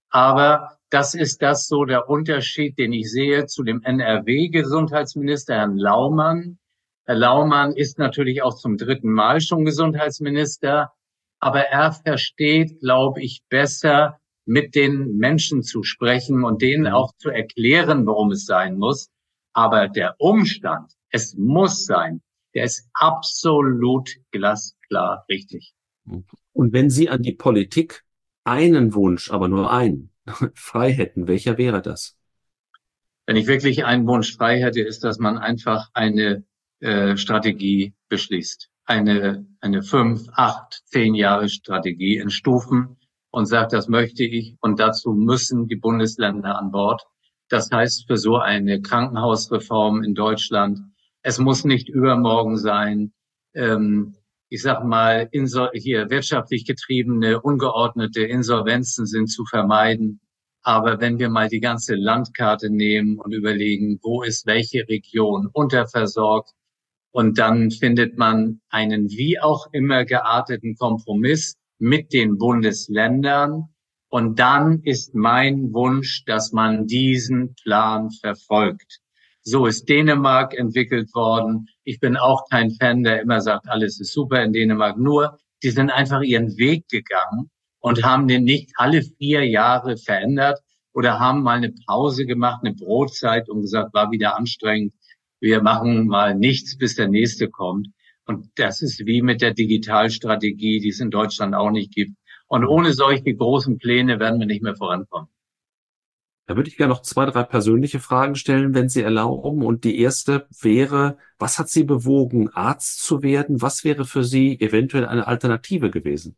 [SPEAKER 3] Aber das ist das so der Unterschied, den ich sehe zu dem N R W-Gesundheitsminister, Herrn Laumann. Herr Laumann ist natürlich auch zum dritten Mal schon Gesundheitsminister, aber er versteht, glaube ich, besser, mit den Menschen zu sprechen und denen auch zu erklären, warum es sein muss. Aber der Umstand, es muss sein, der ist absolut glasklar richtig.
[SPEAKER 2] Und wenn Sie an die Politik einen Wunsch, aber nur einen, frei hätten, welcher wäre das?
[SPEAKER 3] Wenn ich wirklich einen Wunsch frei hätte, ist, dass man einfach eine äh, Strategie beschließt. Eine, eine fünf, acht, zehn Jahre Strategie in Stufen und sagt, das möchte ich. Und dazu müssen die Bundesländer an Bord. Das heißt, für so eine Krankenhausreform in Deutschland, es muss nicht übermorgen sein. Ähm, ich sag mal, insol- hier wirtschaftlich getriebene, ungeordnete Insolvenzen sind zu vermeiden. Aber wenn wir mal die ganze Landkarte nehmen und überlegen, wo ist welche Region unterversorgt, und dann findet man einen wie auch immer gearteten Kompromiss mit den Bundesländern. Und dann ist mein Wunsch, dass man diesen Plan verfolgt. So ist Dänemark entwickelt worden. Ich bin auch kein Fan, der immer sagt, alles ist super in Dänemark. Nur, die sind einfach ihren Weg gegangen und haben den nicht alle vier Jahre verändert oder haben mal eine Pause gemacht, eine Brotzeit und gesagt, war wieder anstrengend. Wir machen mal nichts, bis der nächste kommt. Und das ist wie mit der Digitalstrategie, die es in Deutschland auch nicht gibt. Und ohne solche großen Pläne werden wir nicht mehr vorankommen.
[SPEAKER 2] Da würde ich gerne noch zwei, drei persönliche Fragen stellen, wenn Sie erlauben. Und die erste wäre, was hat Sie bewogen, Arzt zu werden? Was wäre für Sie eventuell eine Alternative gewesen?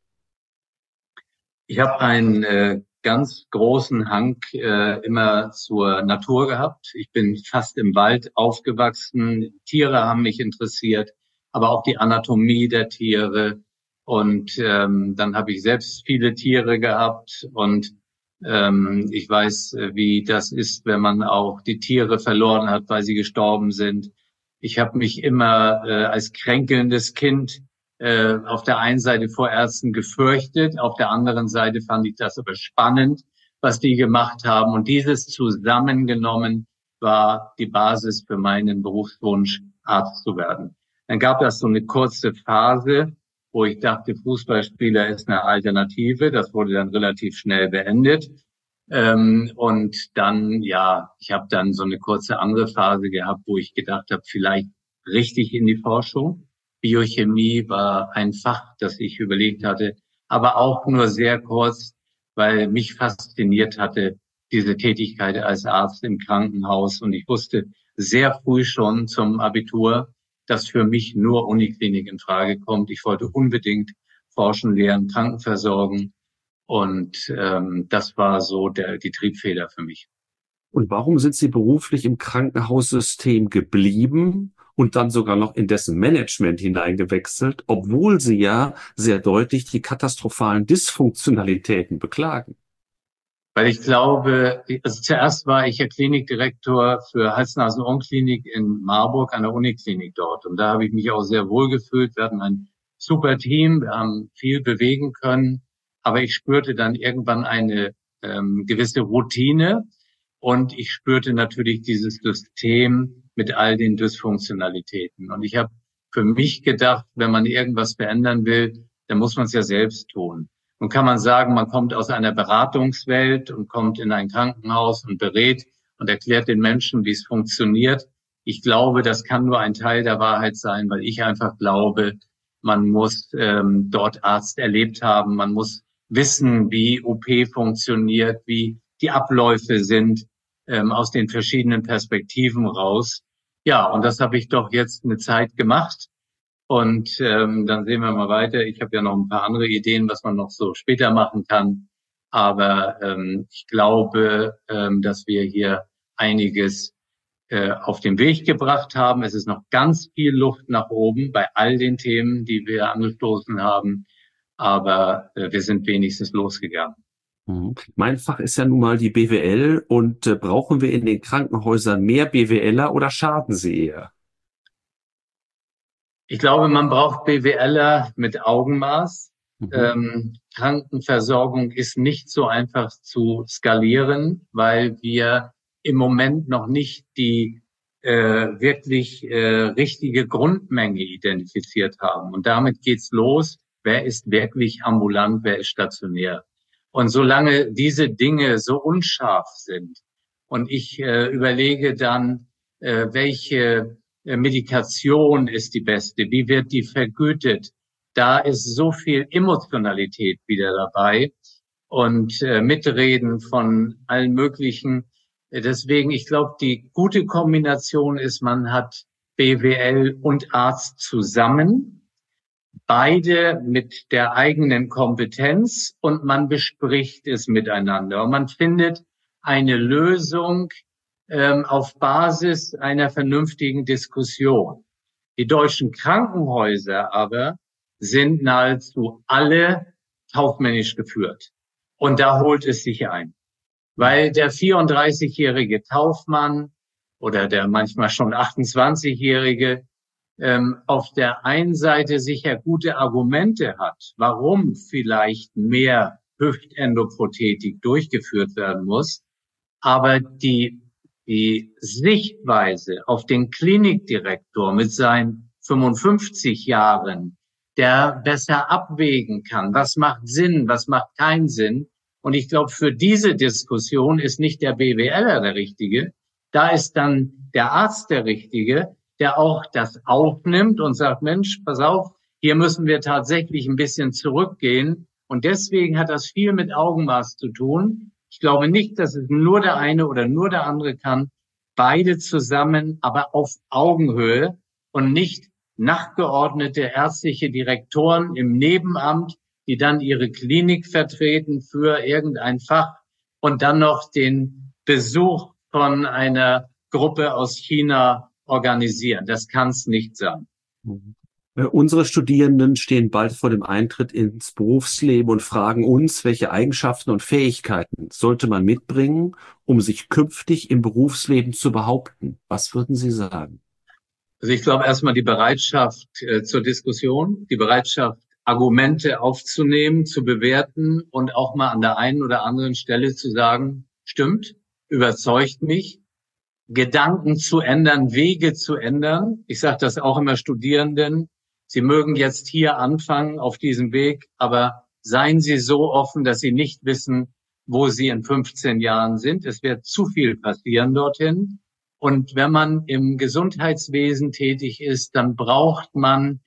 [SPEAKER 3] Ich habe einen äh, ganz großen Hang äh, immer zur Natur gehabt. Ich bin fast im Wald aufgewachsen. Tiere haben mich interessiert, aber auch die Anatomie der Tiere. Und ähm, dann habe ich selbst viele Tiere gehabt und ähm, ich weiß, wie das ist, wenn man auch die Tiere verloren hat, weil sie gestorben sind. Ich habe mich immer äh, als kränkelndes Kind äh, auf der einen Seite vor Ärzten gefürchtet, auf der anderen Seite fand ich das aber spannend, was die gemacht haben. Und dieses zusammengenommen war die Basis für meinen Berufswunsch, Arzt zu werden. Dann gab es so eine kurze Phase, wo ich dachte, Fußballspieler ist eine Alternative. Das wurde dann relativ schnell beendet. Ähm, und dann, ja, ich habe dann so eine kurze andere Phase gehabt, wo ich gedacht habe, vielleicht richtig in die Forschung. Biochemie war ein Fach, das ich überlegt hatte, aber auch nur sehr kurz, weil mich fasziniert hatte diese Tätigkeit als Arzt im Krankenhaus. Und ich wusste sehr früh schon zum Abitur, dass für mich nur Uniklinik in Frage kommt. Ich wollte unbedingt forschen, lehren, Krankenversorgen. Und ähm, das war so der, die Triebfeder für mich.
[SPEAKER 2] Und warum sind Sie beruflich im Krankenhaussystem geblieben und dann sogar noch in dessen Management hineingewechselt, obwohl Sie ja sehr deutlich die katastrophalen Dysfunktionalitäten beklagen?
[SPEAKER 3] Weil ich glaube, also zuerst war ich ja Klinikdirektor für Hals-Nasen-Ohren-Klinik in Marburg an der Uniklinik dort. Und da habe ich mich auch sehr wohl gefühlt. Wir hatten ein super Team, wir haben viel bewegen können. Aber ich spürte dann irgendwann eine ähm, gewisse Routine. Und ich spürte natürlich dieses System mit all den Dysfunktionalitäten. Und ich habe für mich gedacht, wenn man irgendwas verändern will, dann muss man es ja selbst tun. Nun kann man sagen, man kommt aus einer Beratungswelt und kommt in ein Krankenhaus und berät und erklärt den Menschen, wie es funktioniert. Ich glaube, das kann nur ein Teil der Wahrheit sein, weil ich einfach glaube, man muss ähm, dort Arzt erlebt haben, man muss wissen, wie O P funktioniert, wie die Abläufe sind, ähm, aus den verschiedenen Perspektiven raus. Ja, und das habe ich doch jetzt eine Zeit gemacht. Und ähm, dann sehen wir mal weiter. Ich habe ja noch ein paar andere Ideen, was man noch so später machen kann. Aber ähm, ich glaube, ähm, dass wir hier einiges äh, auf den Weg gebracht haben. Es ist noch ganz viel Luft nach oben bei all den Themen, die wir angestoßen haben. Aber äh, wir sind wenigstens losgegangen.
[SPEAKER 2] Mhm. Mein Fach ist ja nun mal die B W L und äh, brauchen wir in den Krankenhäusern mehr BWLer oder schaden sie eher?
[SPEAKER 3] Ich glaube, man braucht BWLer mit Augenmaß.
[SPEAKER 2] Mhm.
[SPEAKER 3] Ähm, Krankenversorgung ist nicht so einfach zu skalieren, weil wir im Moment noch nicht die äh, wirklich äh, richtige Grundmenge identifiziert haben. Und damit geht's los. Wer ist wirklich ambulant, wer ist stationär? Und solange diese Dinge so unscharf sind und ich äh, überlege dann, äh, welche Medikation ist die beste, wie wird die vergütet, da ist so viel Emotionalität wieder dabei und äh, Mitreden von allen möglichen. Deswegen, ich glaube, die gute Kombination ist, man hat B W L und Arzt zusammen, beide mit der eigenen Kompetenz und man bespricht es miteinander und man findet eine Lösung ähm, auf Basis einer vernünftigen Diskussion. Die deutschen Krankenhäuser aber sind nahezu alle kaufmännisch geführt. Und da holt es sich ein. Weil der vierunddreißigjährige Kaufmann oder der manchmal schon achtundzwanzigjährige ähm, auf der einen Seite sicher gute Argumente hat, warum vielleicht mehr Hüftendoprothetik durchgeführt werden muss, aber die die Sichtweise auf den Klinikdirektor mit seinen fünfundfünfzig Jahren, der besser abwägen kann, was macht Sinn, was macht keinen Sinn. Und ich glaube, für diese Diskussion ist nicht der BWLer der Richtige. Da ist dann der Arzt der Richtige, der auch das aufnimmt und sagt, Mensch, pass auf, hier müssen wir tatsächlich ein bisschen zurückgehen. Und deswegen hat das viel mit Augenmaß zu tun. Ich glaube nicht, dass es nur der eine oder nur der andere kann. Beide zusammen, aber auf Augenhöhe und nicht nachgeordnete ärztliche Direktoren im Nebenamt, die dann ihre Klinik vertreten für irgendein Fach und dann noch den Besuch von einer Gruppe aus China organisieren. Das kann es nicht sein.
[SPEAKER 2] Mhm. Unsere Studierenden stehen bald vor dem Eintritt ins Berufsleben und fragen uns, welche Eigenschaften und Fähigkeiten sollte man mitbringen, um sich künftig im Berufsleben zu behaupten. Was würden Sie sagen?
[SPEAKER 3] Also ich glaube erstmal die Bereitschaft äh, zur Diskussion, die Bereitschaft, Argumente aufzunehmen, zu bewerten und auch mal an der einen oder anderen Stelle zu sagen, stimmt, überzeugt mich, Gedanken zu ändern, Wege zu ändern. Ich sage das auch immer Studierenden. Sie mögen jetzt hier anfangen auf diesem Weg, aber seien Sie so offen, dass Sie nicht wissen, wo Sie in fünfzehn Jahren sind. Es wird zu viel passieren dorthin. Und wenn man im Gesundheitswesen tätig ist, dann braucht man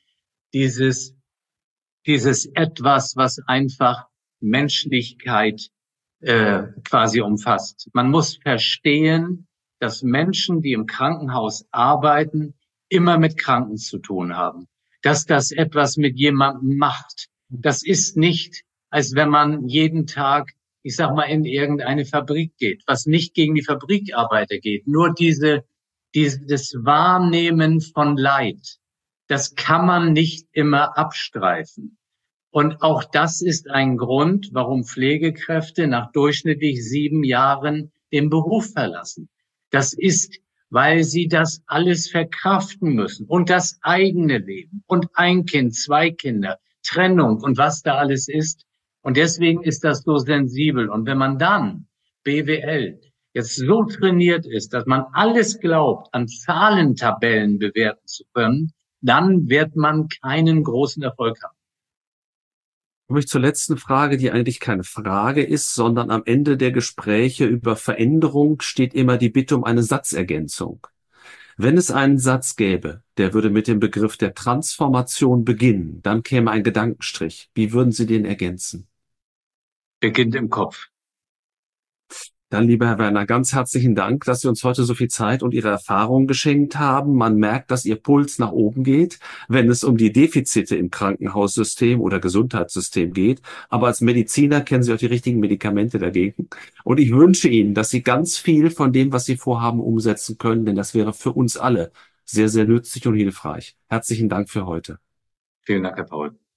[SPEAKER 3] dieses, dieses etwas, was einfach Menschlichkeit äh, quasi umfasst. Man muss verstehen, dass Menschen, die im Krankenhaus arbeiten, immer mit Kranken zu tun haben. Dass das etwas mit jemandem macht. Das ist nicht, als wenn man jeden Tag, ich sag mal, in irgendeine Fabrik geht, was nicht gegen die Fabrikarbeiter geht. Nur diese, dieses Wahrnehmen von Leid, das kann man nicht immer abstreifen. Und auch das ist ein Grund, warum Pflegekräfte nach durchschnittlich sieben Jahren den Beruf verlassen. Das ist, weil sie das alles verkraften müssen und das eigene Leben und ein Kind, zwei Kinder, Trennung und was da alles ist. Und deswegen ist das so sensibel. Und wenn man dann B W L jetzt so trainiert ist, dass man alles glaubt, an Zahlentabellen bewerten zu können, dann wird man keinen großen Erfolg haben.
[SPEAKER 2] Komme ich zur letzten Frage, die eigentlich keine Frage ist, sondern am Ende der Gespräche über Veränderung steht immer die Bitte um eine Satzergänzung. Wenn es einen Satz gäbe, der würde mit dem Begriff der Transformation beginnen, dann käme ein Gedankenstrich. Wie würden Sie den ergänzen?
[SPEAKER 3] Beginnt im Kopf.
[SPEAKER 2] Dann, lieber Herr Werner, ganz herzlichen Dank, dass Sie uns heute so viel Zeit und Ihre Erfahrungen geschenkt haben. Man merkt, dass Ihr Puls nach oben geht, wenn es um die Defizite im Krankenhaussystem oder Gesundheitssystem geht. Aber als Mediziner kennen Sie auch die richtigen Medikamente dagegen. Und ich wünsche Ihnen, dass Sie ganz viel von dem, was Sie vorhaben, umsetzen können, denn das wäre für uns alle sehr, sehr nützlich und hilfreich. Herzlichen Dank für heute.
[SPEAKER 3] Vielen Dank, Herr Paul.